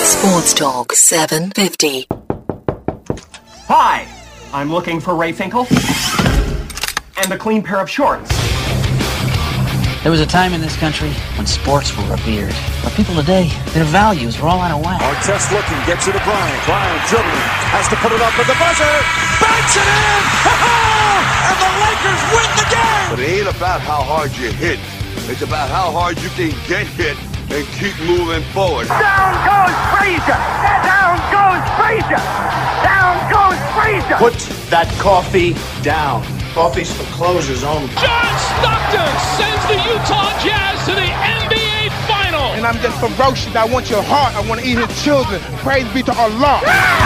Sports Talk 750. Hi, I'm looking for Ray Finkel and a clean pair of shorts. There was a time in this country when sports were revered. But people today, their values are all out of whack. Artest looking, gets it to Bryant. Bryant dribbling, has to put it up with the buzzer. Banks it in! And the Lakers win the game! But it ain't about how hard you hit. It's about how hard you can get hit and keep moving forward. Down goes Frazier! Down goes Frazier! Down goes Frazier! Put that coffee down. Coffee's for closers only. John Stockton sends the Utah Jazz to the NBA Final. And I'm just ferocious. I want your heart. I want to eat his children. Praise be to Allah.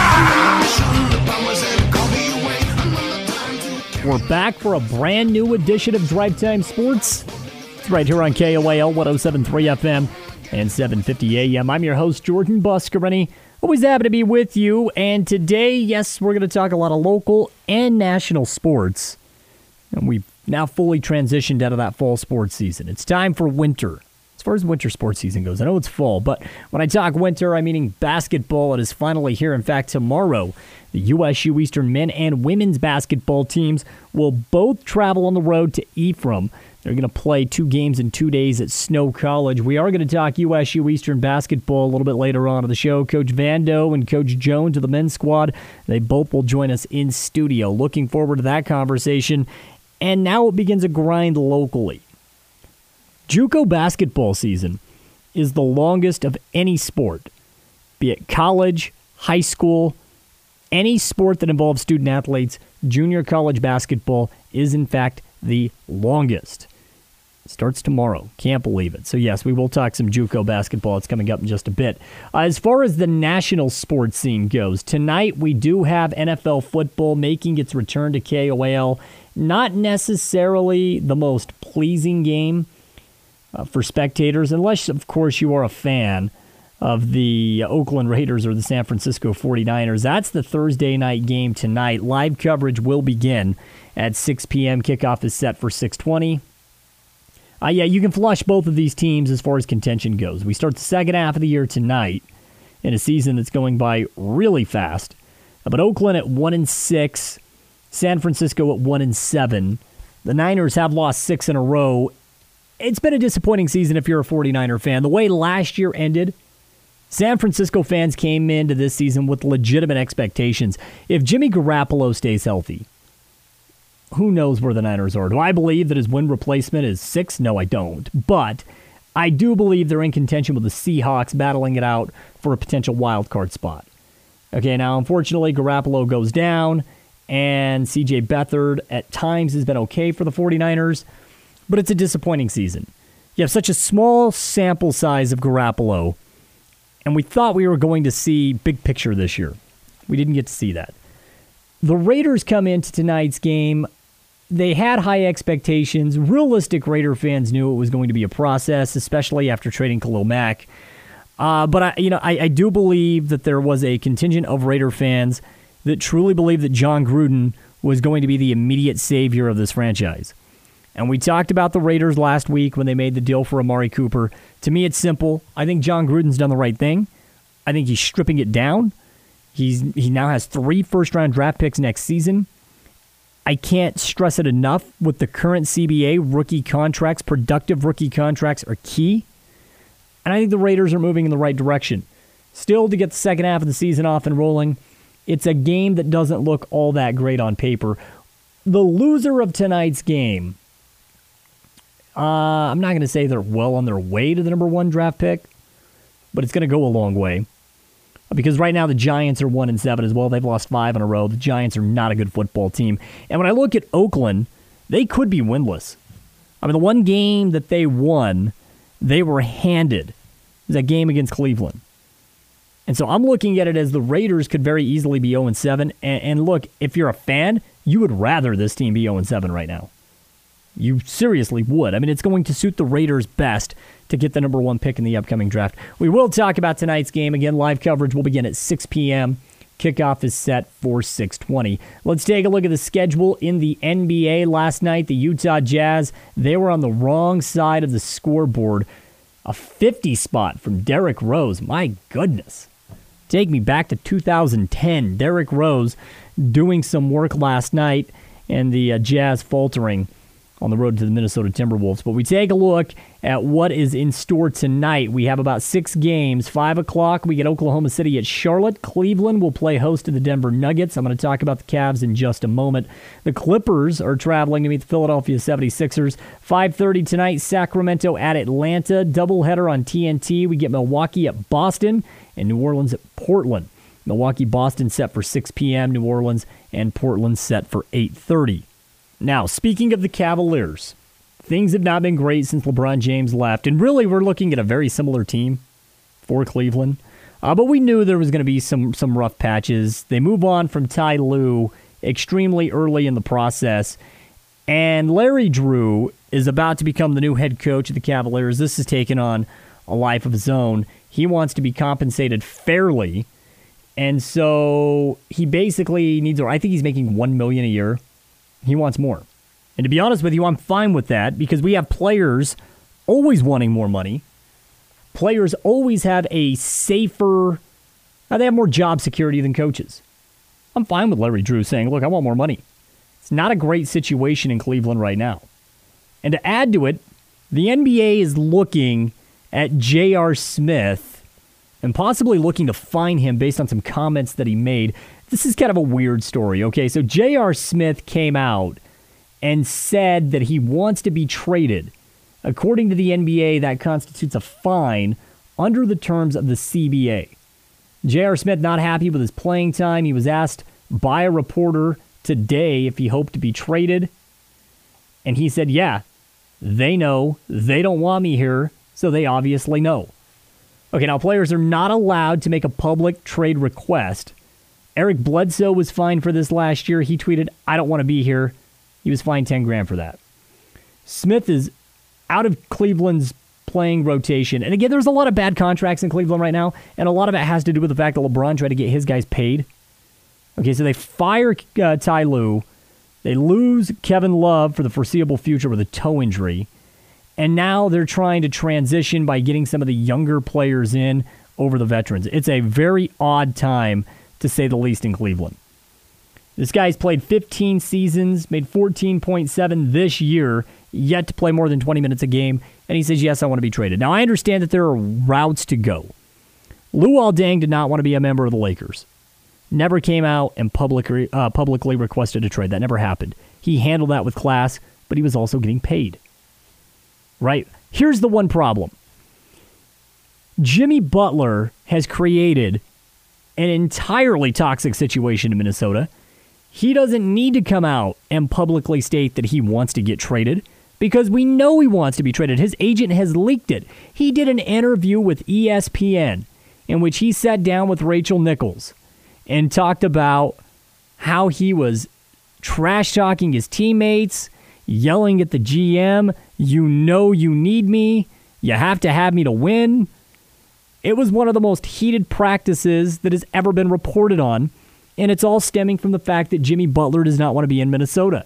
We're back for a brand new edition of Drive Time Sports. It's right here on KOAL 107.3 FM and 750 AM. I'm your host, Jordan Buscarini. Always happy to be with you. And today, yes, we're going to talk a lot of local and national sports. And we've now fully transitioned out of that fall sports season. It's time for winter. As far as winter sports season goes, I know it's fall, but when I talk winter, I'm meaning basketball. It is finally here. In fact, tomorrow, the USU Eastern men and women's basketball teams will both travel on the road to Ephraim. They're going to play 2 games in 2 days at Snow College. We are going to talk USU Eastern basketball a little bit later on in the show. Coach Vando and Coach Jones of the men's squad, they both will join us in studio. Looking forward to that conversation. And now it begins a grind locally. JUCO basketball season is the longest of any sport, be it college, high school, any sport that involves student athletes. Junior college basketball is, in fact, the longest. It starts tomorrow. Can't believe it. So, yes, we will talk some JUCO basketball. It's coming up in just a bit. As far as the national sports scene goes, tonight we do have NFL football making its return to KOAL. Not necessarily the most pleasing game for spectators, unless, of course, you are a fan of the Oakland Raiders or the San Francisco 49ers. That's the Thursday night game tonight. Live coverage will begin at 6 p.m. Kickoff is set for 6:20. You can flush both of these teams as far as contention goes. We start the second half of the year tonight in a season that's going by really fast. But Oakland at 1-6, San Francisco at 1-7. The Niners have lost 6 in a row. It's been a disappointing season if you're a 49er fan. The way last year ended, San Francisco fans came into this season with legitimate expectations. If Jimmy Garoppolo stays healthy, who knows where the Niners are? Do I believe that his win replacement is 6? No, I don't. But I do believe they're in contention with the Seahawks, battling it out for a potential wild card spot. Okay, now, unfortunately, Garoppolo goes down, and C.J. Beathard at times has been okay for the 49ers, but it's a disappointing season. You have such a small sample size of Garoppolo, and we thought we were going to see big picture this year. We didn't get to see that. The Raiders come into tonight's game. They had high expectations. Realistic Raider fans knew it was going to be a process, especially after trading Khalil Mack. But I do believe that there was a contingent of Raider fans that truly believed that John Gruden was going to be the immediate savior of this franchise. And we talked about the Raiders last week when they made the deal for Amari Cooper. To me, it's simple. I think John Gruden's done the right thing. I think he's stripping it down. He now has 3 first-round draft picks next season. I can't stress it enough. With the current CBA, rookie contracts, productive rookie contracts are key. And I think the Raiders are moving in the right direction. Still, to get the second half of the season off and rolling, it's a game that doesn't look all that great on paper. The loser of tonight's game, I'm not going to say they're well on their way to the number 1 draft pick, but it's going to go a long way. Because right now the Giants are 1-7 as well. They've lost 5 in a row. The Giants are not a good football team. And when I look at Oakland, they could be winless. I mean, the one game that they won, they were handed. It was that game against Cleveland. And so I'm looking at it as the Raiders could very easily be 0-7. And look, if you're a fan, you would rather this team be 0-7 right now. You seriously would. I mean, it's going to suit the Raiders best to get the number 1 pick in the upcoming draft. We will talk about tonight's game. Again, live coverage will begin at 6 p.m. Kickoff is set for 6:20. Let's take a look at the schedule in the NBA. Last night, the Utah Jazz, they were on the wrong side of the scoreboard. A 50 spot from Derrick Rose. My goodness. take me back to 2010. Derrick Rose doing some work last night, and the Jazz faltering on the road to the Minnesota Timberwolves. But we take a look at what is in store tonight. We have about 6 games. 5 o'clock, we get Oklahoma City at Charlotte. Cleveland will play host to the Denver Nuggets. I'm going to talk about the Cavs in just a moment. The Clippers are traveling to meet the Philadelphia 76ers. 5:30 tonight, Sacramento at Atlanta. Doubleheader on TNT. We get Milwaukee at Boston and New Orleans at Portland. Milwaukee-Boston set for 6 p.m. New Orleans and Portland set for 8:30. Now, speaking of the Cavaliers, things have not been great since LeBron James left, and really we're looking at a very similar team for Cleveland. But we knew there was going to be some rough patches. They move on from Ty Lue extremely early in the process, and Larry Drew is about to become the new head coach of the Cavaliers. This has taken on a life of his own. He wants to be compensated fairly, and so he basically needs, I think he's making $1 million a year. He wants more. And to be honest with you, I'm fine with that because we have players always wanting more money. Players always have a safer, they have more job security than coaches. I'm fine with Larry Drew saying, look, I want more money. It's not a great situation in Cleveland right now. And to add to it, the NBA is looking at J.R. Smith and possibly looking to fine him based on some comments that he made. This is kind of a weird story, okay? So J.R. Smith came out and said that he wants to be traded. According to the NBA, that constitutes a fine under the terms of the CBA. J.R. Smith not happy with his playing time. He was asked by a reporter today if he hoped to be traded. And he said, yeah, they know. They don't want me here, so they obviously know. Okay, now players are not allowed to make a public trade request. Eric Bledsoe was fined for this last year. He tweeted, I don't want to be here. He was fined $10,000 for that. Smith is out of Cleveland's playing rotation. And again, there's a lot of bad contracts in Cleveland right now, and a lot of it has to do with the fact that LeBron tried to get his guys paid. Okay, so they fire Ty Lue. They lose Kevin Love for the foreseeable future with a toe injury. And now they're trying to transition by getting some of the younger players in over the veterans. It's a very odd time, to say the least, in Cleveland. This guy's played 15 seasons, made $14.7 this year, yet to play more than 20 minutes a game, and he says, yes, I want to be traded. Now, I understand that there are routes to go. Luol Deng did not want to be a member of the Lakers. Never came out and publicly requested a trade. That never happened. He handled that with class, but he was also getting paid. Right? Here's the one problem. Jimmy Butler has created an entirely toxic situation in Minnesota. He doesn't need to come out and publicly state that he wants to get traded because we know he wants to be traded. His agent has leaked it. He did an interview with ESPN in which he sat down with Rachel Nichols and talked about how he was trash-talking his teammates, yelling at the GM, you know you need me, you have to have me to win. It was one of the most heated practices that has ever been reported on, and it's all stemming from the fact that Jimmy Butler does not want to be in Minnesota.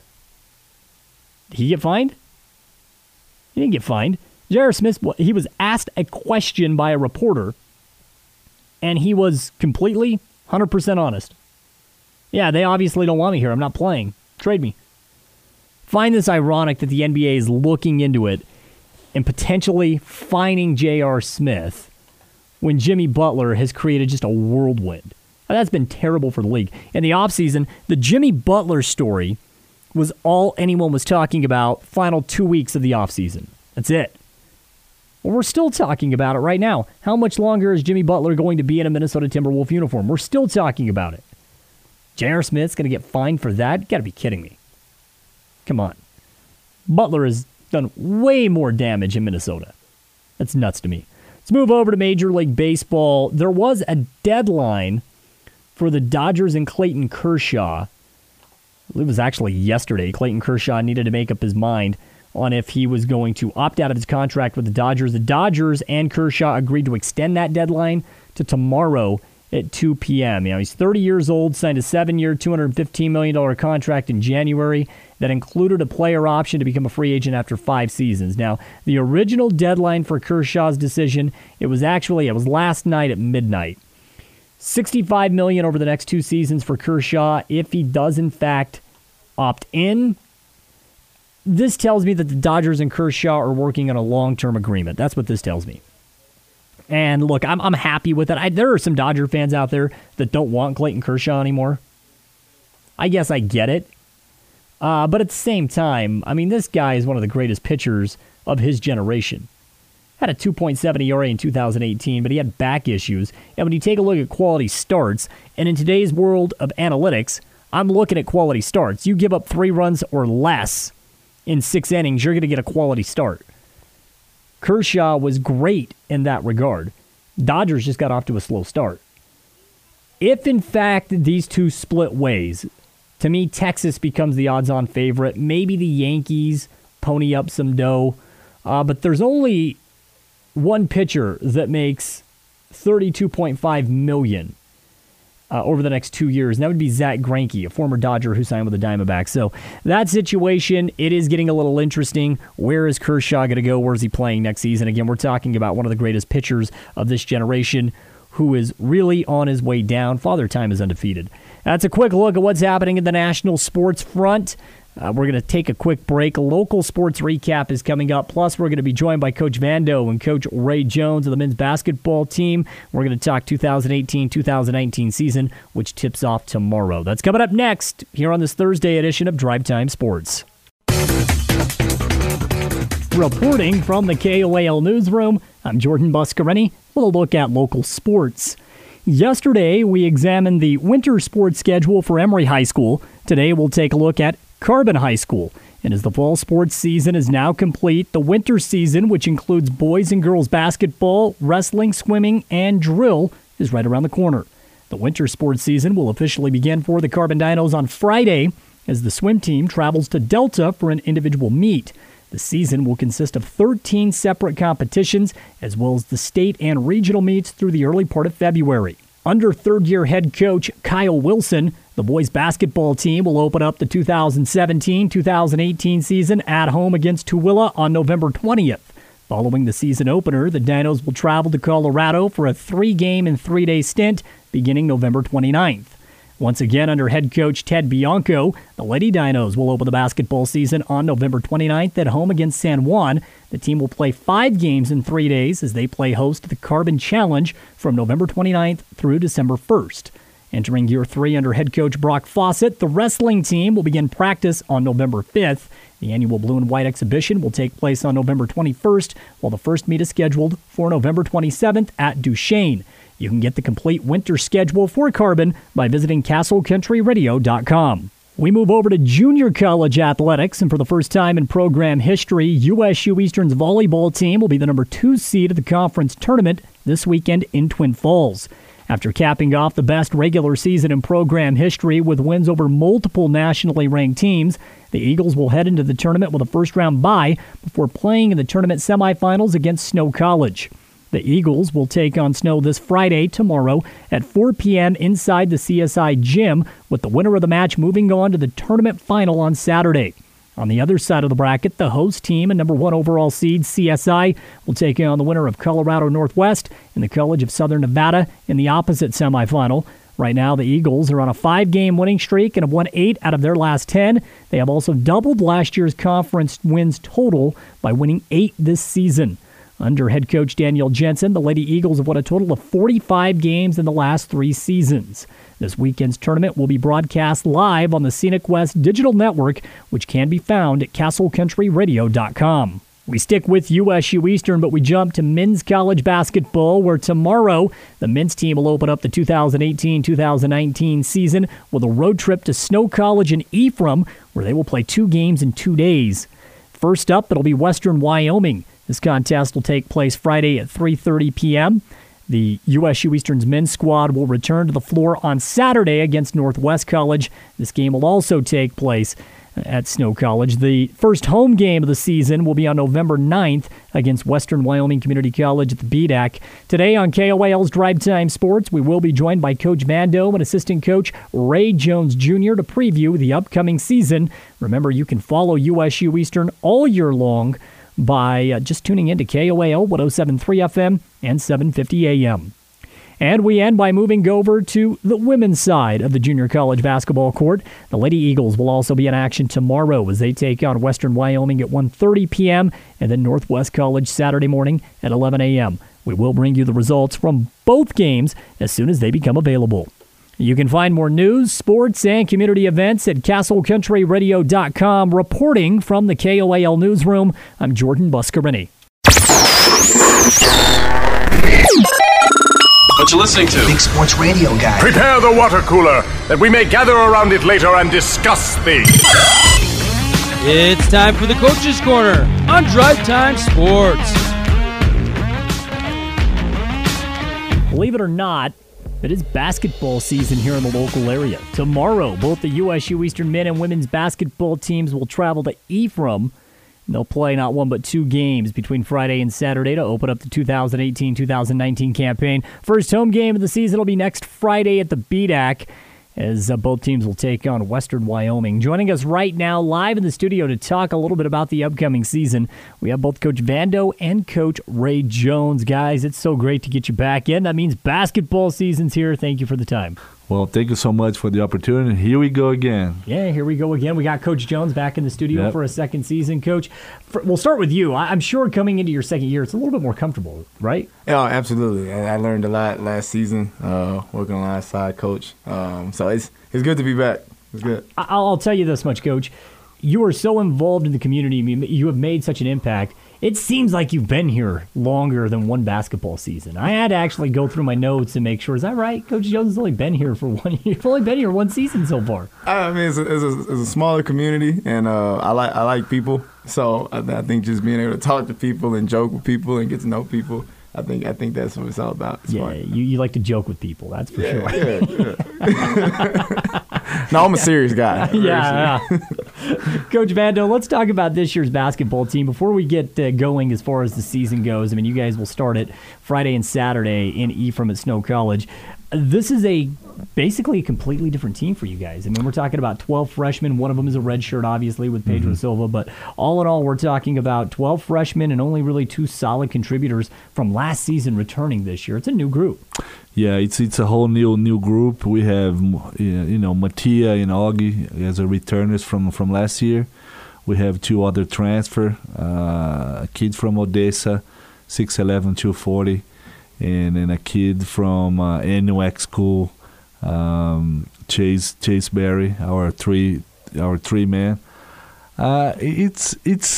Did he get fined? He didn't get fined. J.R. Smith, he was asked a question by a reporter, and he was completely 100% honest. Yeah, they obviously don't want me here. I'm not playing. Trade me. Find this ironic that the NBA is looking into it and potentially fining J.R. Smith when Jimmy Butler has created just a whirlwind. Now, that's been terrible for the league. In the offseason, the Jimmy Butler story was all anyone was talking about final 2 weeks of the offseason. That's it. Well, we're still talking about it right now. How much longer is Jimmy Butler going to be in a Minnesota Timberwolf uniform? We're still talking about it. J.R. Smith's going to get fined for that? You got to be kidding me. Come on. Butler has done way more damage in Minnesota. That's nuts to me. Let's move over to Major League Baseball. There was a deadline for the Dodgers and Clayton Kershaw. I believe it was actually yesterday. Clayton Kershaw needed to make up his mind on if he was going to opt out of his contract with the Dodgers. The Dodgers and Kershaw agreed to extend that deadline to tomorrow at 2 p.m. He's 30 years old, signed a 7-year, $215 million contract in January that included a player option to become a free agent after 5 seasons. Now, the original deadline for Kershaw's decision, it was last night at midnight. $65 million over the next 2 seasons for Kershaw if he does, in fact, opt in. This tells me that the Dodgers and Kershaw are working on a long-term agreement. That's what this tells me. And look, I'm happy with it. There are some Dodger fans out there that don't want Clayton Kershaw anymore. I guess I get it. But at the same time, I mean, this guy is one of the greatest pitchers of his generation. Had a 2.7 ERA in 2018, but he had back issues. And when you take a look at quality starts, and in today's world of analytics, I'm looking at quality starts. You give up 3 runs or less in 6 innings, you're going to get a quality start. Kershaw was great in that regard. Dodgers just got off to a slow start. If, in fact, these two split ways, to me, Texas becomes the odds-on favorite. Maybe the Yankees pony up some dough. But there's only one pitcher that makes $32.5 million over the next 2 years, and that would be Zach Greinke, a former Dodger who signed with the Diamondbacks. So that situation, it is getting a little interesting. Where is Kershaw going to go? Where is he playing next season? Again, we're talking about one of the greatest pitchers of this generation who is really on his way down. Father Time is undefeated. That's a quick look at what's happening in the national sports front. We're going to take a quick break. A local sports recap is coming up. Plus, we're going to be joined by Coach Vando and Coach Ray Jones of the men's basketball team. We're going to talk 2018-2019 season, which tips off tomorrow. That's coming up next here on this Thursday edition of Drive Time Sports. Reporting from the KOAL newsroom, I'm Jordan Buscarini with a look at local sports. Yesterday, we examined the winter sports schedule for Emory High School. Today, we'll take a look at Carbon High School. And as the fall sports season is now complete, the winter season, which includes boys and girls basketball, wrestling, swimming, and drill, is right around the corner. The winter sports season will officially begin for the Carbon Dinos on Friday as the swim team travels to Delta for an individual meet. The season will consist of 13 separate competitions, as well as the state and regional meets through the early part of February. Under third-year head coach Kyle Wilson, the boys basketball team will open up the 2017-2018 season at home against Tooele on November 20th. Following the season opener, the Dinos will travel to Colorado for a 3-game and 3-day stint beginning November 29th. Once again, under head coach Ted Bianco, the Lady Dinos will open the basketball season on November 29th at home against San Juan. The team will play 5 games in 3 days as they play host to the Carbon Challenge from November 29th through December 1st. Entering year 3 under head coach Brock Fawcett, the wrestling team will begin practice on November 5th. The annual Blue and White exhibition will take place on November 21st, while the first meet is scheduled for November 27th at Duchesne. You can get the complete winter schedule for Carbon by visiting CastleCountryRadio.com. We move over to junior college athletics, and for the first time in program history, USU Eastern's volleyball team will be the number 2 seed of the conference tournament this weekend in Twin Falls. After capping off the best regular season in program history with wins over multiple nationally ranked teams, the Eagles will head into the tournament with a first-round bye before playing in the tournament semifinals against Snow College. The Eagles will take on Snow this Friday, tomorrow, at 4 p.m. inside the CSI gym, with the winner of the match moving on to the tournament final on Saturday. On the other side of the bracket, the host team and number 1 overall seed, CSI, will take on the winner of Colorado Northwest and the College of Southern Nevada in the opposite semifinal. Right now, the Eagles are on a 5-game winning streak and have won 8 out of their last 10. They have also doubled last year's conference wins total by winning 8 this season. Under head coach Daniel Jensen, the Lady Eagles have won a total of 45 games in the last 3 seasons. This weekend's tournament will be broadcast live on the Scenic West digital network, which can be found at CastleCountryRadio.com. We stick with USU Eastern, but we jump to men's college basketball, where tomorrow the men's team will open up the 2018-2019 season with a road trip to Snow College in Ephraim, where they will play 2 games in 2 days. First up, it'll be Western Wyoming. This contest will take place Friday at 3:30 p.m. The USU Eastern's men's squad will return to the floor on Saturday against Northwest College. This game will also take place at Snow College. The first home game of the season will be on November 9th against Western Wyoming Community College at the BDAC. Today on KOAL's Drive Time Sports, we will be joined by Coach Vando and assistant coach Ray Jones Jr. to preview the upcoming season. Remember, you can follow USU Eastern all year long by just tuning in to KOAL 107.3 FM and 750 AM. And we end by moving over to the women's side of the junior college basketball court. The Lady Eagles will also be in action tomorrow as they take on Western Wyoming at 1:30 p.m. and then Northwest College Saturday morning at 11 a.m. We will bring you the results from both games as soon as they become available. You can find more news, sports, and community events at CastleCountryRadio.com. Reporting from the KOAL newsroom, I'm Jordan Buscarini. What you listening to? Big Sports Radio Guy. Prepare the water cooler that we may gather around it later and discuss things. It's time for the Coach's Corner on Drive Time Sports. Believe it or not, it is basketball season here in the local area. Tomorrow, both the USU Eastern men and women's basketball teams will travel to Ephraim. They'll play not one but two games between Friday and Saturday to open up the 2018-2019 campaign. First home game of the season will be next Friday at the BDAC, as both teams will take on Western Wyoming. Joining us right now live in the studio to talk a little bit about the upcoming season, we have both Coach Vando and Coach Ray Jones. Guys, it's so great to get you back in. That means basketball season's here. Thank you for the time. Well, thank you so much for the opportunity. Here we go again. Yeah, here we go again. We got Coach Jones back in the studio for a second season. Coach, we'll start with you. I'm sure coming into your second year, it's a little bit more comfortable, right? Yeah, absolutely. I learned a lot last season working alongside Coach. So it's good to be back. It's good. I'll tell you this much, Coach. You are so involved in the community. You have made such an impact. It seems like you've been here longer than one basketball season. I had to actually go through my notes and make sure. Is that right? Coach Jones has only been here for 1 year. You've only been here one season so far. I mean, it's a smaller community, and I like people. So I think just being able to talk to people and joke with people and get to know people, I think that's what it's all about. It's fun. You like to joke with people, that's for sure. Yeah. No, I'm a serious guy. Yeah. Coach Vando, let's talk about this year's basketball team. Before we get going as far as the season goes, I mean, you guys will start it Friday and Saturday in Ephraim at Snow College. This is basically a completely different team for you guys. I mean, we're talking about 12 freshmen. One of them is a redshirt, obviously, with Pedro Silva. But all in all, we're talking about 12 freshmen and only really two solid contributors from last season returning this year. It's a new group. Yeah, it's a whole new group. We have, Mattia and Augie as a returners from last year. We have two other transfer, a kid from Odessa, 6'11", 240. And then a kid from NUX school, Chase Berry, our three man. It's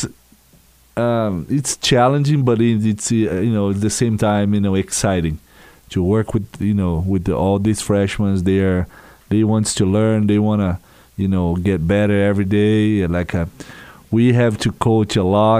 challenging, but it's at the same time exciting to work with all these freshmen. They want to learn. They want to get better every day. We have to coach a lot,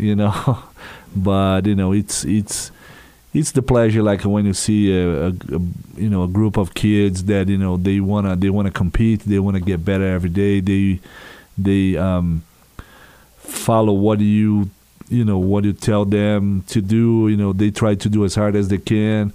but it's the pleasure, like when you see a group of kids that they wanna compete, they wanna get better every day. They follow what you tell them to do. They try to do as hard as they can.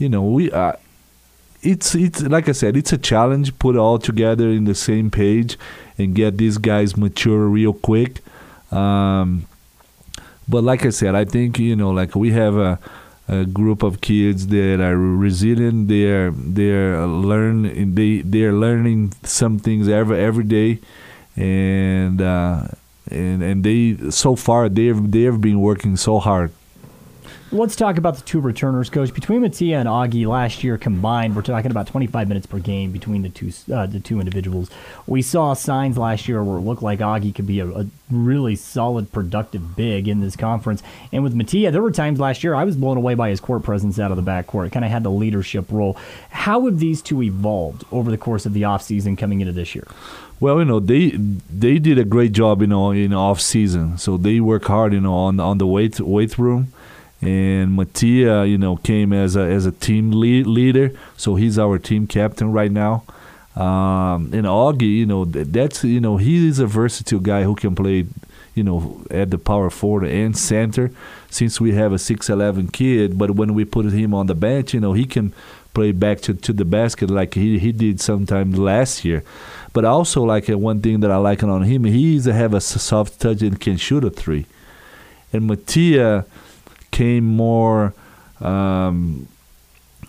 It's like I said, it's a challenge. Put it all together in the same page and get these guys mature real quick. But like I said, I think we have a group of kids that are resilient. They're learning. They're learning some things every day, and they so far they've been working so hard. Let's talk about the two returners, Coach. Between Mattia and Augie last year combined, we're talking about 25 minutes per game between the two individuals. We saw signs last year where it looked like Augie could be a really solid, productive big in this conference. And with Mattia, there were times last year I was blown away by his court presence out of the backcourt. Kind of had the leadership role. How have these two evolved over the course of the offseason coming into this year? Well, they did a great job, in off season. So they work hard, on the weight room. And Mattia, came as a team leader, so he's our team captain right now. And Augie, that's he is a versatile guy who can play, at the power forward and center. Since we have a 6'11" kid, but when we put him on the bench, he can play back to the basket like he did sometime last year. But also, one thing that I like on him, he have a soft touch and can shoot a three. And Mattia came more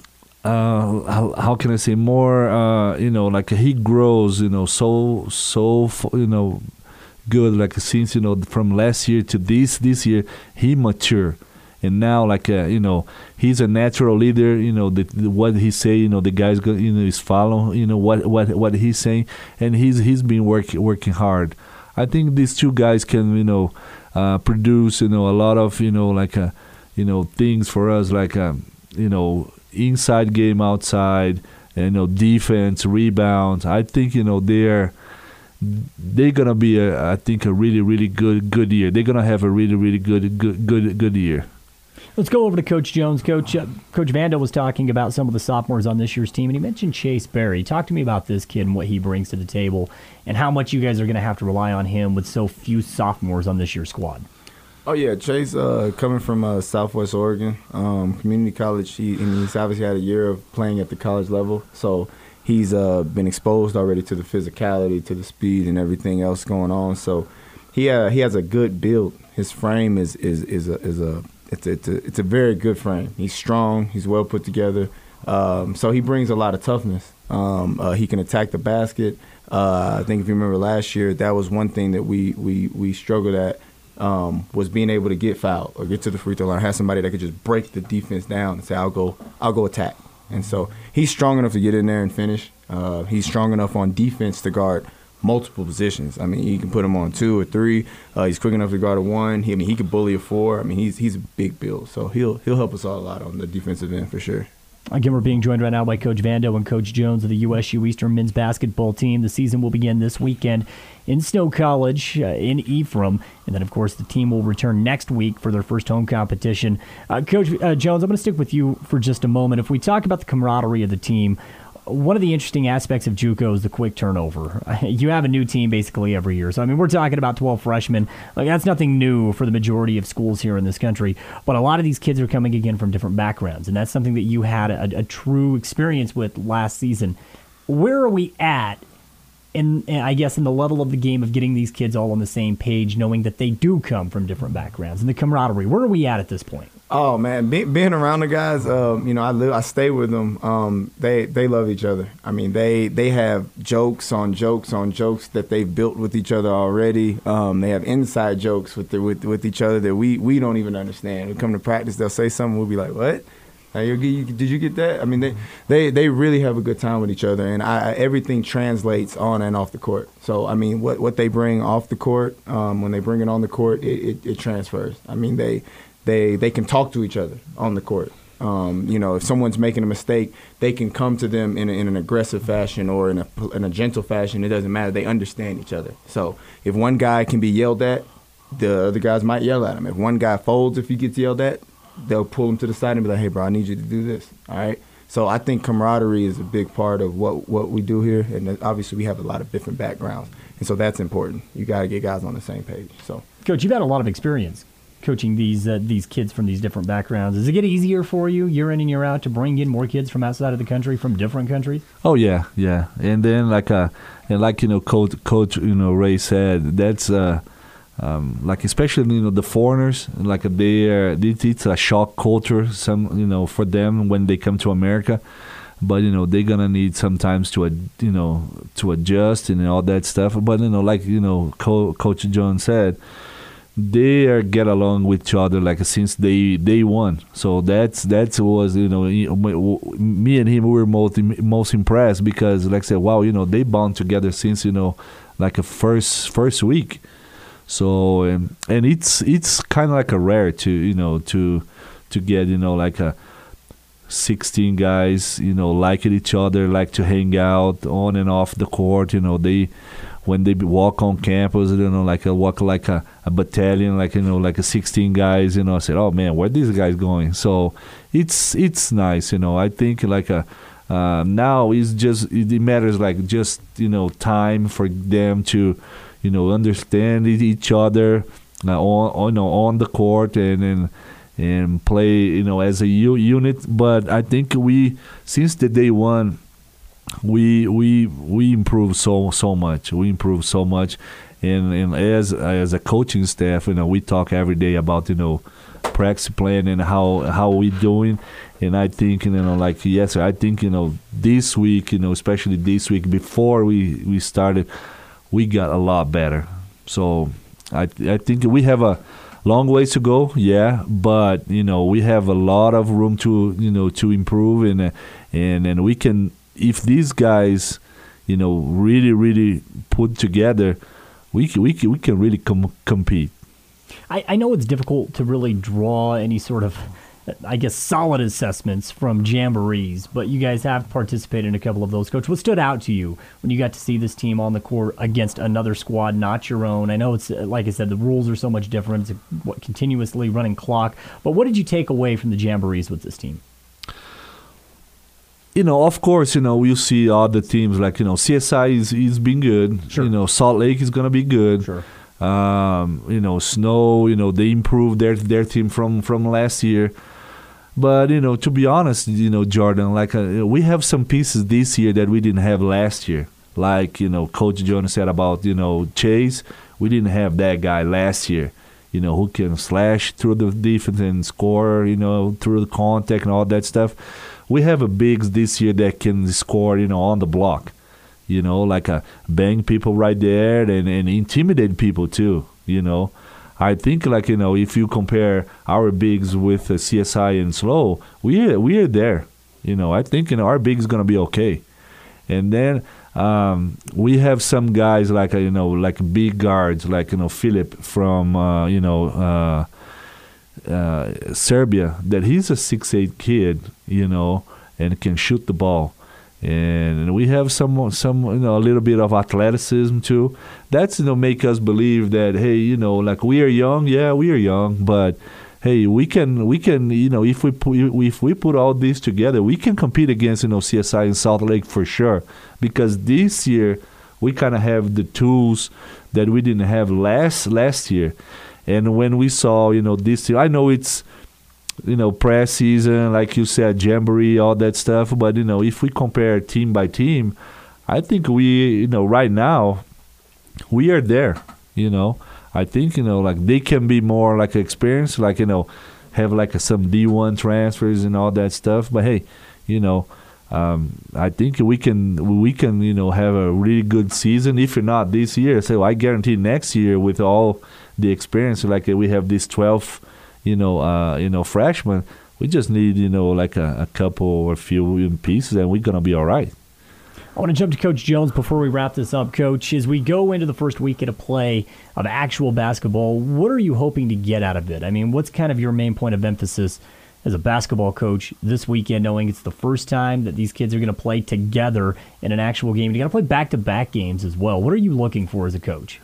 how can I say more? Like he grows, so good. Like since from last year to this year, he mature, and now he's a natural leader. What he say, the guys is follow. What he's saying, and he's been working hard. I think these two guys can produce a lot of things for us inside game, outside, defense, rebounds. I think they're gonna be a really really good year. They're gonna have a really really good year. Let's go over to Coach Jones. Coach Vando was talking about some of the sophomores on this year's team, and he mentioned Chase Berry. Talk to me about this kid and what he brings to the table, and how much you guys are going to have to rely on him with so few sophomores on this year's squad. Oh, yeah, Chase, coming from Southwest Oregon, community college, he's obviously had a year of playing at the college level, so he's been exposed already to the physicality, to the speed, and everything else going on. So he has a good build. His frame is a very good frame. He's strong. He's well put together. So he brings a lot of toughness. He can attack the basket. I think if you remember last year, that was one thing that we struggled at. Was being able to get fouled or get to the free throw line, have somebody that could just break the defense down and say, I'll go attack. And so he's strong enough to get in there and finish. He's strong enough on defense to guard multiple positions. I mean, you can put him on 2 or 3. He's quick enough to guard a 1. He could bully a 4. I mean, he's a big build. So he'll help us all a lot on the defensive end for sure. Again, we're being joined right now by Coach Vando and Coach Jones of the USU Eastern men's basketball team. The season will begin this weekend in Snow College in Ephraim. And then, of course, the team will return next week for their first home competition. Coach Jones, I'm going to stick with you for just a moment. If we talk about the camaraderie of the team, one of the interesting aspects of JUCO is the quick turnover. You have a new team basically every year. So, I mean, we're talking about 12 freshmen. Like, that's nothing new for the majority of schools here in this country. But a lot of these kids are coming again from different backgrounds, and that's something that you had a true experience with last season. Where are we at in the level of the game of getting these kids all on the same page, knowing that they do come from different backgrounds, and the camaraderie? Where are we at this point? Oh man, being around the guys, I stay with them. They love each other. I mean, they have jokes on jokes on jokes that they've built with each other already. They have inside jokes with each other that we don't even understand. We come to practice, they'll say something, we'll be like, what? Did you get that? I mean, they really have a good time with each other, and everything translates on and off the court. So, I mean, what they bring off the court, when they bring it on the court, it transfers. I mean, they can talk to each other on the court. If someone's making a mistake, they can come to them in an aggressive fashion or in a gentle fashion. It doesn't matter. They understand each other. So if one guy can be yelled at, the other guys might yell at him. If one guy folds, if he gets yelled at, they'll pull him to the side and be like, hey, bro, I need you to do this. All right? So I think camaraderie is a big part of what we do here. And obviously we have a lot of different backgrounds. And so that's important. You got to get guys on the same page. So, Coach, you've had a lot of experience coaching these kids from these different backgrounds. Does it get easier for you year in and year out to bring in more kids from outside of the country, from different countries? Oh yeah. And then Coach Ray said, that's especially the foreigners, it's a shock culture for them when they come to America. But they're gonna need sometimes to adjust and all that stuff. But Coach Jones said, they get along with each other since day one. So that was me and him, we were most impressed because I said, wow, they bound together since a first week. So and it's kind of a rare to get 16 guys like each other, like to hang out on and off the court. When they walk on campus, walk like a battalion, like a 16 guys. I said, oh man, where are these guys going? So it's nice. I think now it matters time for them to understand each other on the court and play as a unit. But I think since the day one, we improved so much. We improved so much, and as a coaching staff, we talk every day about practice plan and how we doing. And I think, like yesterday, I think, this week, especially this week before we started, we got a lot better. So I think we have a long ways to go, yeah, but we have a lot of room to improve, and we can, if these guys, really put together, we can really compete. I know it's difficult to really draw any sort of, I guess, solid assessments from jamborees, but you guys have participated in a couple of those. Coach, what stood out to you when you got to see this team on the court against another squad, not your own? I know it's, like I said, the rules are so much different. It's a continuously running clock. But what did you take away from the jamborees with this team? Of course, we'll see other teams like, CSI is being good. Sure. Salt Lake is going to be good. Sure. Snow, they improved their team from last year. But, to be honest, Jordan, like we have some pieces this year that we didn't have last year. Like, Coach Jones said about, Chase. We didn't have that guy last year, who can slash through the defense and score, through the contact and all that stuff. We have a bigs this year that can score, on the block, like bang people right there and intimidate people too, I think, like, if you compare our bigs with CSI and Slow, we are there. I think, our big is going to be okay. And then we have some guys like, like big guards, like, Philip from, Serbia, that he's a 6'8" kid, and can shoot the ball. And we have some a little bit of athleticism too. That's make us believe that, hey, like we are young, but hey, we can if we put all this together, we can compete against CSI and Salt Lake for sure. Because this year we kind of have the tools that we didn't have last year. And when we saw this year, I know it's press season, like you said, jamboree, all that stuff. But, if we compare team by team, I think we, right now, we are there, I think, like they can be more like experienced, like, have like some D1 transfers and all that stuff. But, hey, I think we can, have a really good season. If not this year, so I guarantee next year with all the experience, like we have this 12 freshmen, we just need, like a couple or few pieces, and we're going to be all right. I want to jump to Coach Jones before we wrap this up. Coach, as we go into the first weekend of play of actual basketball, what are you hoping to get out of it? I mean, what's kind of your main point of emphasis as a basketball coach this weekend, knowing it's the first time that these kids are going to play together in an actual game? You got to play back-to-back games as well. What are you looking for as a coach?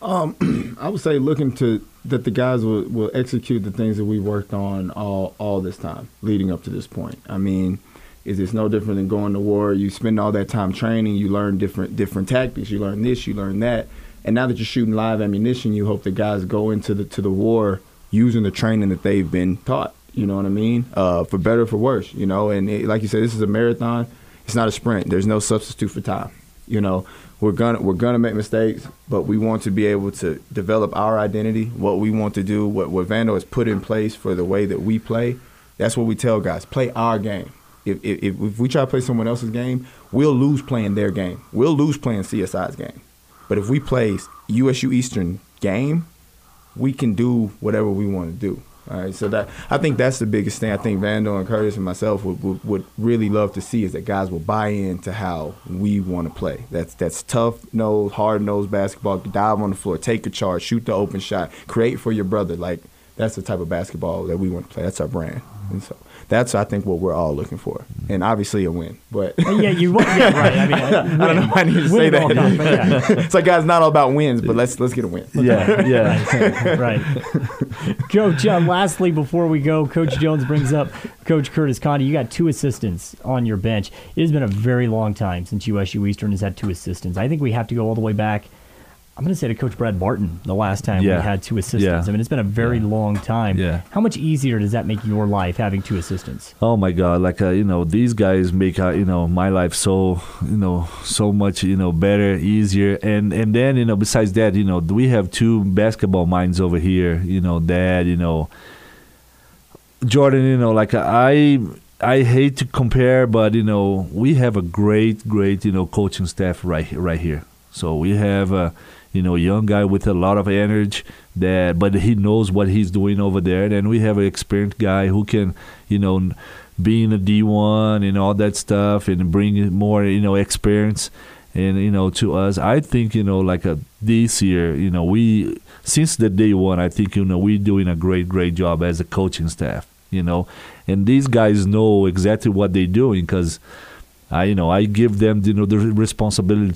I would say looking that the guys will execute the things that we worked on all this time leading up to this point. I mean, it's no different than going to war. You spend all that time training, you learn different tactics, you learn this, you learn that, and now that you're shooting live ammunition, you hope the guys go into the war using the training that they've been taught. You know what I mean? For better or for worse. And like you said, this is a marathon. It's not a sprint. There's no substitute for time. We're gonna make mistakes, but we want to be able to develop our identity, what we want to do, what Vando has put in place for the way that we play. That's what we tell guys: play our game. If we try to play someone else's game, we'll lose playing their game. We'll lose playing CSI's game. But if we play USU Eastern game, we can do whatever we want to do. All right, so that I think that's the biggest thing. I think Vando and Curtis and myself would really love to see is that guys will buy into how we want to play. That's tough-nosed, hard-nosed basketball. Dive on the floor, take a charge, shoot the open shot, create for your brother. Like, that's the type of basketball that we want to play. That's our brand. And so that's, I think, what we're all looking for. And obviously a win. But right. I mean, I don't know if I need to say that. It's like, guys, not all about wins, but let's get a win. Yeah. Right. Coach, lastly, before we go, Coach Jones brings up Coach Curtis Conde. You got 2 assistants on your bench. It has been a very long time since USU Eastern has had 2 assistants. I think we have to go all the way back. I'm going to say to Coach Brad Barton the last time we had 2 assistants. Yeah. I mean, it's been a very long time. Yeah. How much easier does that make your life, having 2 assistants? Oh, my God. Like, these guys make, my life so much, better, easier. And then, besides that, we have 2 basketball minds over here, that, Jordan, you know, like I hate to compare, but you know, we have a great, you know, coaching staff right here. So we have a, you know, young guy with a lot of energy but he knows what he's doing over there. Then we have an experienced guy who can, you know, be in a D1 and all that stuff and bring more, you know, experience. And, you know, to us, I think, you know, like this year, you know, since the day one, I think, you know, we're doing a great job as a coaching staff, you know. And these guys know exactly what they're doing because, I give them, you know, the responsibility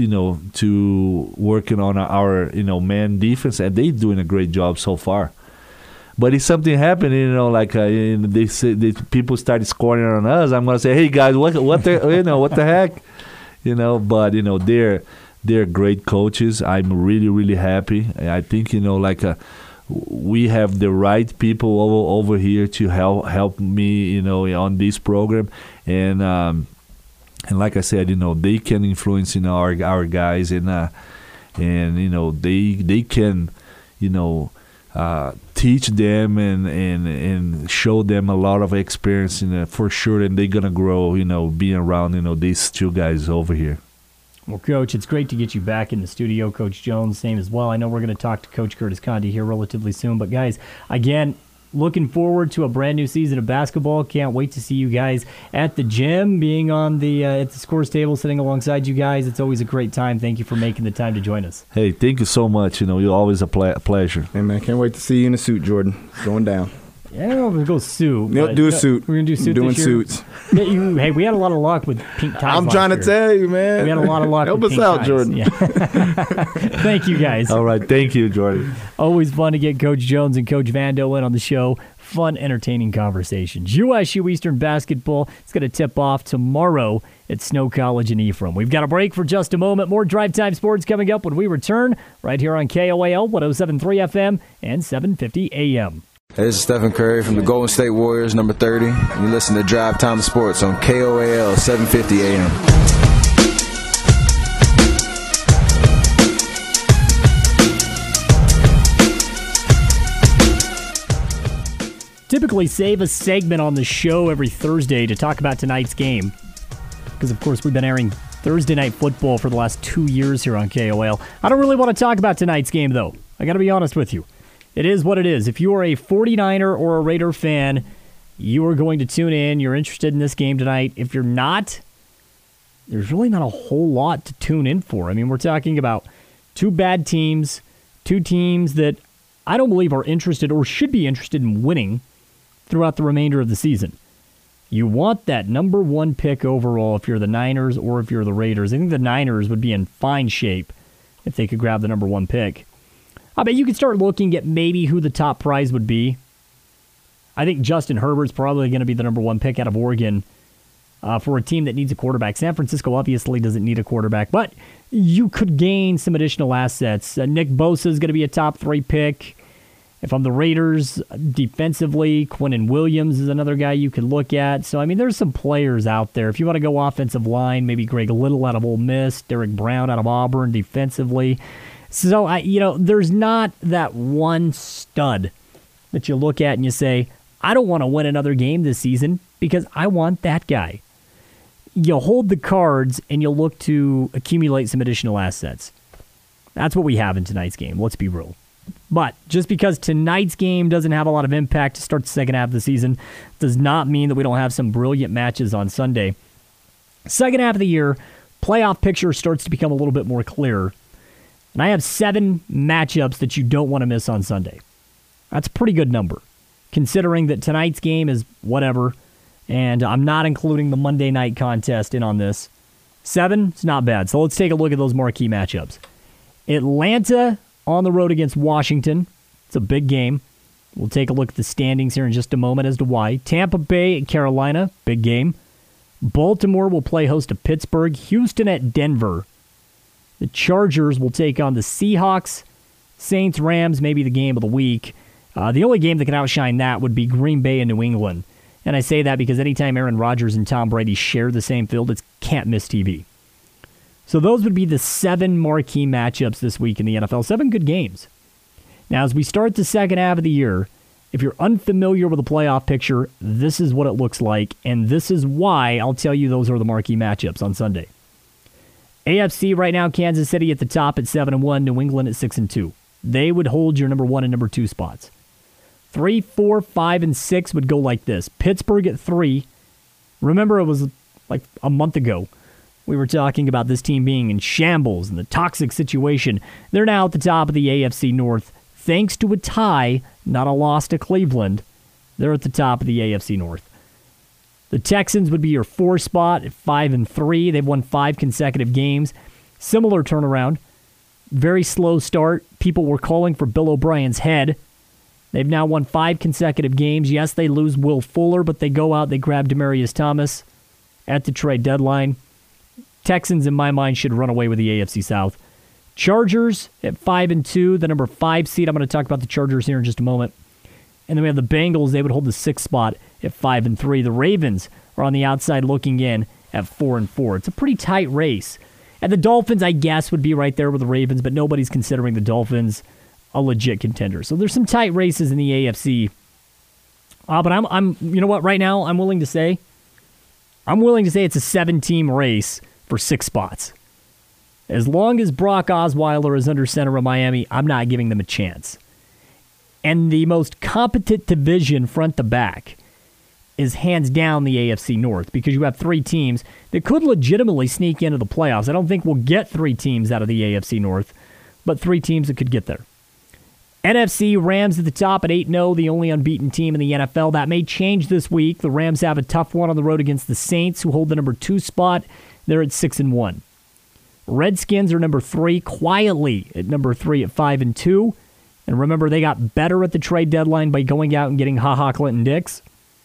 to working on our, you know, man defense, and they're doing a great job so far. But if something happened, you know, like they say, people started scoring on us, I'm gonna say, hey guys, what the heck, you know. But you know, they're great coaches. I'm really happy. I think, you know, like we have the right people over here to help me, you know, on this program, and like I said, you know, they can influence, you know, our guys, and you know, they can, you know, teach them and show them a lot of experience, you know, for sure, and they're gonna grow, you know, being around, you know, these two guys over here. Well, Coach, it's great to get you back in the studio. Coach Jones, same as well. I know we're going to talk to Coach Curtis Conde here relatively soon, but guys, again, looking forward to a brand new season of basketball. Can't wait to see you guys at the gym, being on the at the scores table, sitting alongside you guys. It's always a great time. Thank you for making the time to join us. Hey, thank you so much. You know, you're always a pleasure. Hey, man, can't wait to see you in a suit, Jordan. It's going down. Yeah, we're going to go suit. Yep, do a suit. We're going to do suit doing this year. Suits. Hey, we had a lot of luck with pink ties. I'm trying to tell you, man. We had a lot of luck Help with us pink out, ties. Jordan. Yeah. Thank you, guys. All right. Thank you, Jordan. Always fun to get Coach Jones and Coach Vando in on the show. Fun, entertaining conversations. USU Eastern basketball is going to tip off tomorrow at Snow College in Ephraim. We've got a break for just a moment. More Drive Time Sports coming up when we return right here on KOAL 107.3 FM and 750 AM. Hey, this is Stephen Curry from the Golden State Warriors, number 30. You listen to Drive Time Sports on KOAL 750 AM. Typically save a segment on the show every Thursday to talk about tonight's game. Because, of course, we've been airing Thursday Night Football for the last 2 years here on KOAL. I don't really want to talk about tonight's game, though. I got to be honest with you. It is what it is. If you are a 49er or a Raider fan, you are going to tune in. You're interested in this game tonight. If you're not, there's really not a whole lot to tune in for. I mean, we're talking about two bad teams, two teams that I don't believe are interested or should be interested in winning throughout the remainder of the season. You want that number one pick overall if you're the Niners or if you're the Raiders. I think the Niners would be in fine shape if they could grab the number one pick. I bet you could start looking at maybe who the top prize would be. I think Justin Herbert's probably going to be the number one pick out of Oregon for a team that needs a quarterback. San Francisco obviously doesn't need a quarterback, but you could gain some additional assets. Nick Bosa is going to be a top 3 pick. If I'm the Raiders, defensively, Quinnen Williams is another guy you could look at. So, I mean, there's some players out there. If you want to go offensive line, maybe Greg Little out of Ole Miss, Derek Brown out of Auburn defensively. So, there's not that one stud that you look at and you say, I don't want to win another game this season because I want that guy. You hold the cards and you look to accumulate some additional assets. That's what we have in tonight's game. Let's be real. But just because tonight's game doesn't have a lot of impact to start the second half of the season does not mean that we don't have some brilliant matches on Sunday. Second half of the year, playoff picture starts to become a little bit more clear. And I have 7 matchups that you don't want to miss on Sunday. That's a pretty good number, considering that tonight's game is whatever, and I'm not including the Monday night contest in on this. 7, it's not bad. So let's take a look at those marquee matchups. Atlanta on the road against Washington. It's a big game. We'll take a look at the standings here in just a moment as to why. Tampa Bay at Carolina, big game. Baltimore will play host to Pittsburgh. Houston at Denver. The Chargers will take on the Seahawks. Saints, Rams, maybe the game of the week. The only game that can outshine that would be Green Bay and New England. And I say that because anytime Aaron Rodgers and Tom Brady share the same field, it's can't-miss TV. So those would be the 7 marquee matchups this week in the NFL. 7 good games. Now, as we start the second half of the year, If you're unfamiliar with the playoff picture, this is what it looks like, and this is why I'll tell you those are the marquee matchups on Sunday. AFC right now, Kansas City at the top at 7-1, New England at 6-2. They would hold your number 1 and number 2 spots. 3, 4, 5, and 6 would go like this. Pittsburgh at 3. Remember, it was like a month ago. We were talking about this team being in shambles and the toxic situation. They're now at the top of the AFC North. Thanks to a tie, not a loss to Cleveland, they're at the top of the AFC North. The Texans would be your 4 spot at 5-3. They've won 5 consecutive games. Similar turnaround. Very slow start. People were calling for Bill O'Brien's head. They've now won 5 consecutive games. Yes, they lose Will Fuller, but they go out, they grab Demaryius Thomas at the trade deadline. Texans, in my mind, should run away with the AFC South. Chargers at 5-2, the number 5 seed. I'm going to talk about the Chargers here in just a moment. And then we have the Bengals. They would hold the 6th spot at 5-3. The Ravens are on the outside looking in at 4-4. It's a pretty tight race. And the Dolphins, I guess, would be right there with the Ravens, but nobody's considering the Dolphins a legit contender. So there's some tight races in the AFC. But I'm you know what, right now I'm willing to say it's a 7-team race for 6 spots. As long as Brock Osweiler is under center of Miami, I'm not giving them a chance. And the most competent division front to back is hands down the AFC North, because you have 3 teams that could legitimately sneak into the playoffs. I don't think we'll get 3 teams out of the AFC North, but 3 teams that could get there. NFC, Rams at the top at 8-0, the only unbeaten team in the NFL. That may change this week. The Rams have a tough one on the road against the Saints, who hold the number 2 spot. They're at 6-1. Redskins are number 3, quietly at number 3 at 5-2. And remember, they got better at the trade deadline by going out and getting HaHa Clinton-Dix.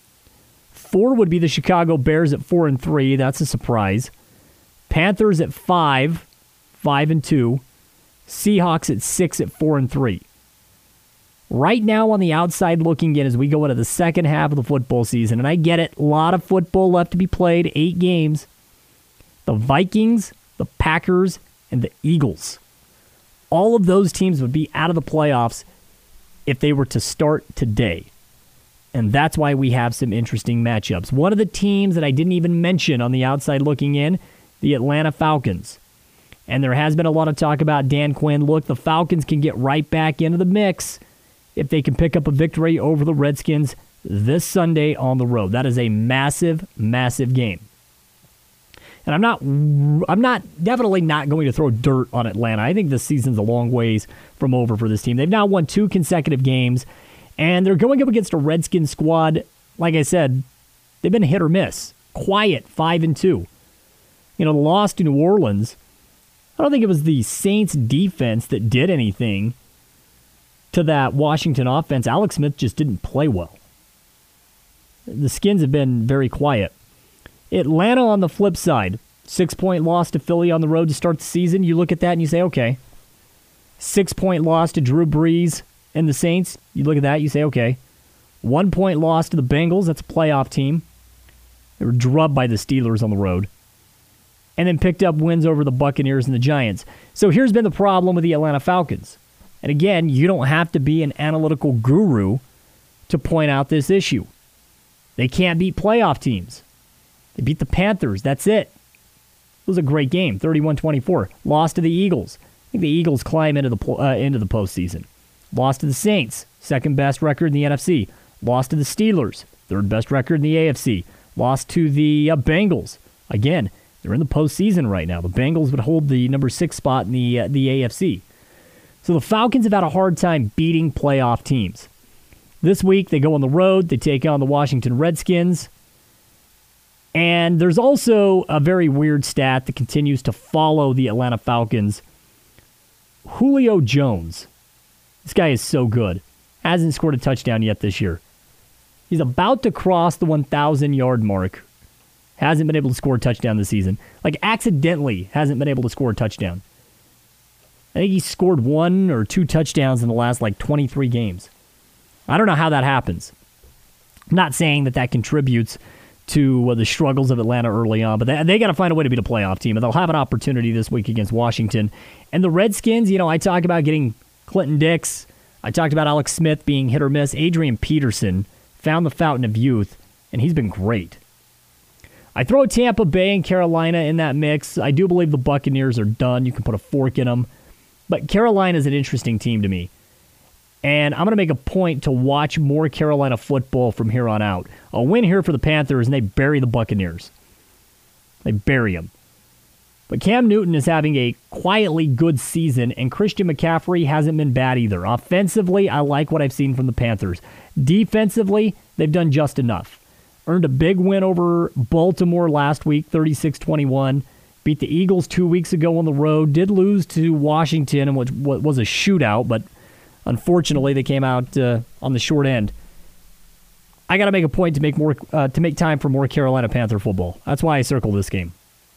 4 would be the Chicago Bears at 4-3. That's a surprise. Panthers at 5, 5-2. Seahawks at 6 at 4-3. Right now on the outside looking in as we go into the second half of the football season, and I get it, a lot of football left to be played, 8 games. The Vikings, the Packers, and the Eagles. All of those teams would be out of the playoffs if they were to start today. And that's why we have some interesting matchups. One of the teams that I didn't even mention on the outside looking in, the Atlanta Falcons. And there has been a lot of talk about Dan Quinn. Look, the Falcons can get right back into the mix if they can pick up a victory over the Redskins this Sunday on the road. That is a massive, massive game. And I'm definitely not going to throw dirt on Atlanta. I think this season's a long ways from over for this team. They've now won 2 consecutive games, and they're going up against a Redskins squad. Like I said, they've been hit or miss. Quiet, 5-2. You know, the loss to New Orleans, I don't think it was the Saints defense that did anything to that Washington offense. Alex Smith just didn't play well. The Skins have been very quiet. Atlanta on the flip side, 6-point loss to Philly on the road to start the season. You look at that and you say, okay. 6-point loss to Drew Brees and the Saints. You look at that, you say, okay. 1-point loss to the Bengals. That's a playoff team. They were drubbed by the Steelers on the road. And then picked up wins over the Buccaneers and the Giants. So here's been the problem with the Atlanta Falcons. And again, you don't have to be an analytical guru to point out this issue. They can't beat playoff teams. They beat the Panthers. That's it. It was a great game, 31-24. Lost to the Eagles. I think the Eagles climb into the postseason. Lost to the Saints, second best record in the NFC. Lost to the Steelers, third best record in the AFC. Lost to the Bengals. Again, they're in the postseason right now. The Bengals would hold the number 6 spot in the AFC. So the Falcons have had a hard time beating playoff teams. This week, they go on the road. They take on the Washington Redskins. And there's also a very weird stat that continues to follow the Atlanta Falcons. Julio Jones. This guy is so good. Hasn't scored a touchdown yet this year. He's about to cross the 1,000-yard mark. Hasn't been able to score a touchdown this season. Like, accidentally hasn't been able to score a touchdown. I think he scored 1 or 2 touchdowns in the last, 23 games. I don't know how that happens. I'm not saying that contributes to the struggles of Atlanta early on, but they got to find a way to beat a playoff team, and they'll have an opportunity this week against Washington. And the Redskins, I talk about getting Clinton-Dix. I talked about Alex Smith being hit or miss. Adrian Peterson found the fountain of youth, and he's been great. I throw Tampa Bay and Carolina in that mix. I do believe the Buccaneers are done. You can put a fork in them. But Carolina is an interesting team to me. And I'm going to make a point to watch more Carolina football from here on out. A win here for the Panthers, and they bury the Buccaneers. They bury them. But Cam Newton is having a quietly good season, and Christian McCaffrey hasn't been bad either. Offensively, I like what I've seen from the Panthers. Defensively, they've done just enough. Earned a big win over Baltimore last week, 36-21. Beat the Eagles 2 weeks ago on the road. Did lose to Washington, which was a shootout, but unfortunately they came out on the short end. I got to make a point to make time for more Carolina Panther football. That's why I circled this game.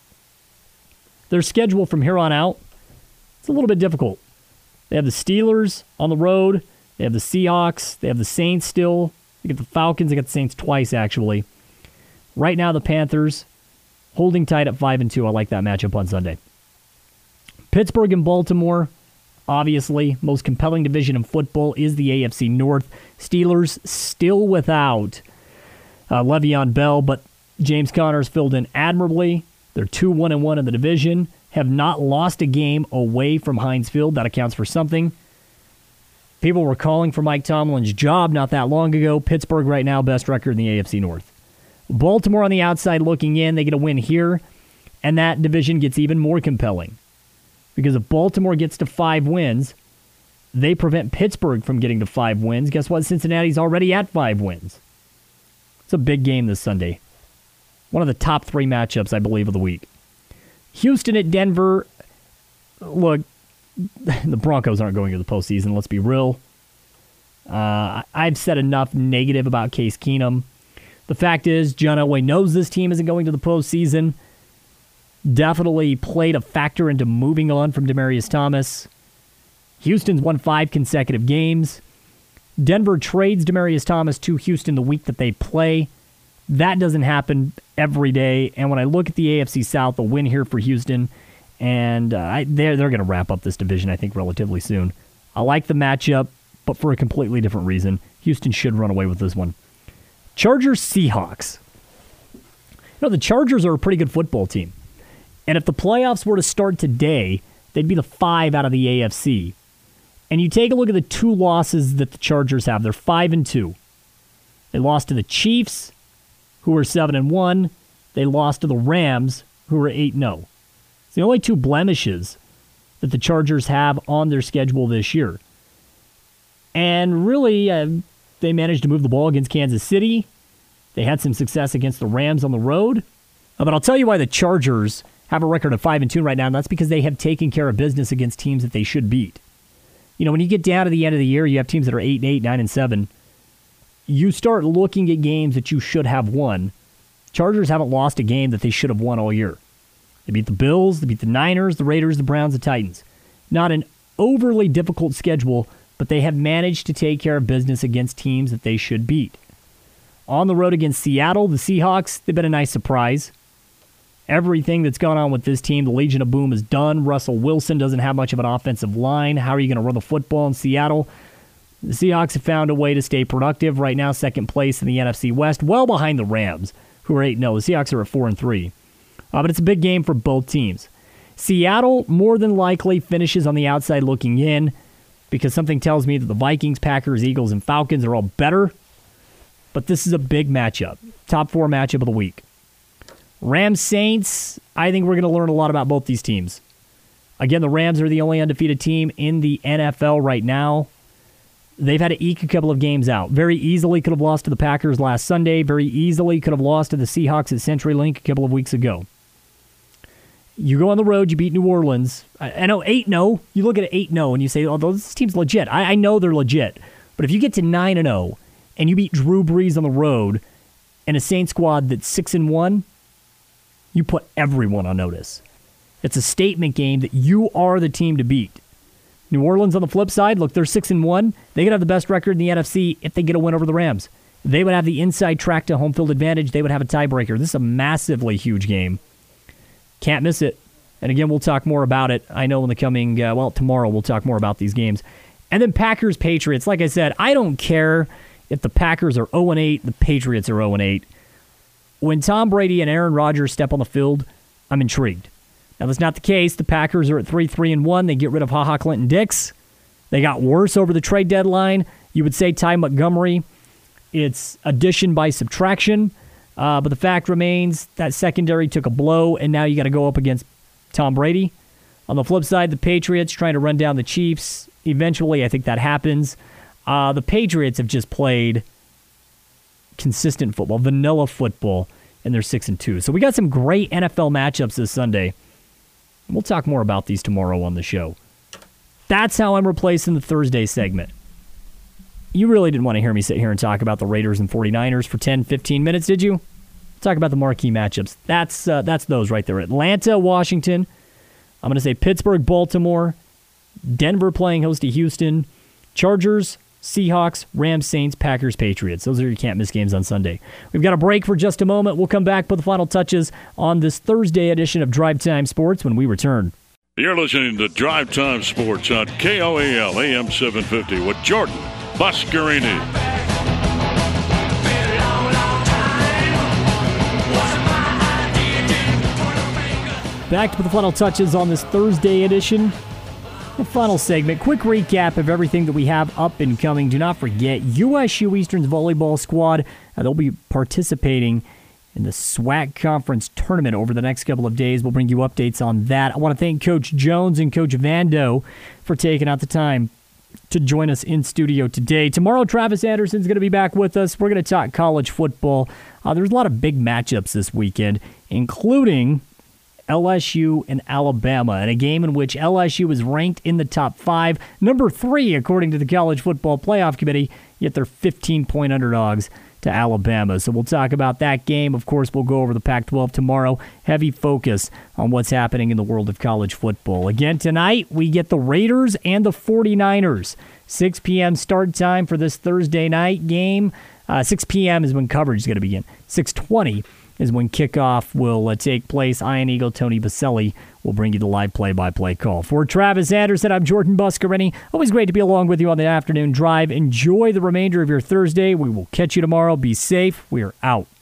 Their schedule from here on out, it's a little bit difficult. They have the Steelers on the road. They have the Seahawks. They have the Saints still. They get the Falcons. They get the Saints twice, actually. Right now, the Panthers holding tight at 5-2. I like that matchup on Sunday. Pittsburgh and Baltimore, obviously, most compelling division in football is the AFC North. Steelers still without Le'Veon Bell, but James Conner's filled in admirably. They're 2-1-1 in the division, have not lost a game away from Heinz Field. That accounts for something. People were calling for Mike Tomlin's job not that long ago. Pittsburgh right now, best record in the AFC North. Baltimore on the outside looking in. They get a win here, and that division gets even more compelling. Because if Baltimore gets to 5 wins, they prevent Pittsburgh from getting to 5 wins. Guess what? Cincinnati's already at 5 wins. It's a big game this Sunday. One of the top 3 matchups, I believe, of the week. Houston at Denver. Look, the Broncos aren't going to the postseason, let's be real. I've said enough negative about Case Keenum. The fact is, John Elway knows this team isn't going to the postseason. Definitely played a factor into moving on from Demaryius Thomas. Houston's won 5 consecutive games. Denver trades Demaryius Thomas to Houston the week that they play. That doesn't happen every day. And when I look at the AFC South, a win here for Houston, and they're going to wrap up this division, I think, relatively soon. I like the matchup, but for a completely different reason. Houston should run away with this one. Chargers-Seahawks. The Chargers are a pretty good football team. And if the playoffs were to start today, they'd be the 5 out of the AFC. And you take a look at the 2 losses that the Chargers have. They're 5-2. They lost to the Chiefs, who are 7-1. They lost to the Rams, who are 8-0. It's the only 2 blemishes that the Chargers have on their schedule this year. And really, they managed to move the ball against Kansas City. They had some success against the Rams on the road. But I'll tell you why the Chargers have a record of 5-2 right now, and that's because they have taken care of business against teams that they should beat. When you get down to the end of the year, you have teams that are 8-8, 9-7. You start looking at games that you should have won. Chargers haven't lost a game that they should have won all year. They beat the Bills, they beat the Niners, the Raiders, the Browns, the Titans. Not an overly difficult schedule, but they have managed to take care of business against teams that they should beat. On the road against Seattle, the Seahawks, they've been a nice surprise. Everything that's gone on with this team, the Legion of Boom is done. Russell Wilson doesn't have much of an offensive line. How are you going to run the football in Seattle? The Seahawks have found a way to stay productive. Right now, second place in the NFC West, well behind the Rams, who are 8-0. The Seahawks are at 4-3. But it's a big game for both teams. Seattle more than likely finishes on the outside looking in because something tells me that the Vikings, Packers, Eagles, and Falcons are all better. But this is a big matchup. Top 4 matchup of the week. Rams Saints, I think we're going to learn a lot about both these teams. Again, the Rams are the only undefeated team in the NFL right now. They've had to eke a couple of games out. Very easily could have lost to the Packers last Sunday. Very easily could have lost to the Seahawks at CenturyLink a couple of weeks ago. You go on the road, you beat New Orleans. I know 8-0. You look at 8-0 and you say, oh, this team's legit. I know they're legit. But if you get to 9-0 and you beat Drew Brees on the road and a Saints squad that's 6-1, you put everyone on notice. It's a statement game that you are the team to beat. New Orleans on the flip side, look, they're 6-1. They could have the best record in the NFC if they get a win over the Rams. They would have the inside track to home field advantage. They would have a tiebreaker. This is a massively huge game. Can't miss it. And again, we'll talk more about it. I know in the coming, tomorrow we'll talk more about these games. And then Packers-Patriots. Like I said, I don't care if the Packers are 0-8, the Patriots are 0-8. When Tom Brady and Aaron Rodgers step on the field, I'm intrigued. Now, that's not the case. The Packers are at 3-3-1. They get rid of HaHa Clinton-Dix. They got worse over the trade deadline. You would say Ty Montgomery, it's addition by subtraction. But the fact remains that secondary took a blow, and now you got to go up against Tom Brady. On the flip side, the Patriots trying to run down the Chiefs. Eventually, I think that happens. The Patriots have just played consistent football, vanilla football, and they're 6-2. So we got some great NFL matchups this Sunday. We'll talk more about these tomorrow on the show. That's how I'm replacing the Thursday segment. You really didn't want to hear me sit here and talk about the Raiders and 49ers for 10, 15 minutes, did you? Talk about the marquee matchups. That's those right there. Atlanta, Washington. I'm going to say Pittsburgh, Baltimore. Denver playing host to Houston. Chargers, Seahawks, Rams, Saints, Packers, Patriots. Those are your can't-miss games on Sunday. We've got a break for just a moment. We'll come back with the final touches on this Thursday edition of Drive Time Sports when we return. You're listening to Drive Time Sports on KOAL AM 750 with Jordan Buscarini. Back to the final touches on this Thursday edition. The final segment, quick recap of everything that we have up and coming. Do not forget, USU Eastern's volleyball squad, they'll be participating in the SWAC Conference Tournament over the next couple of days. We'll bring you updates on that. I want to thank Coach Jones and Coach Vando for taking out the time to join us in studio today. Tomorrow, Travis Anderson's going to be back with us. We're going to talk college football. There's a lot of big matchups this weekend, including LSU and Alabama, in a game in which LSU is ranked in the top 5, number 3 according to the College Football Playoff Committee, yet they're 15-point underdogs to Alabama. So we'll talk about that game. Of course, we'll go over the Pac-12 tomorrow. Heavy focus on what's happening in the world of college football. Again, tonight, we get the Raiders and the 49ers. 6 p.m. start time for this Thursday night game. 6 p.m. is when coverage is going to begin. 6:20 is when kickoff will take place. Ian Eagle, Tony Baselli will bring you the live play-by-play call. For Travis Anderson, I'm Jordan Buscarini. Always great to be along with you on the afternoon drive. Enjoy the remainder of your Thursday. We will catch you tomorrow. Be safe. We are out.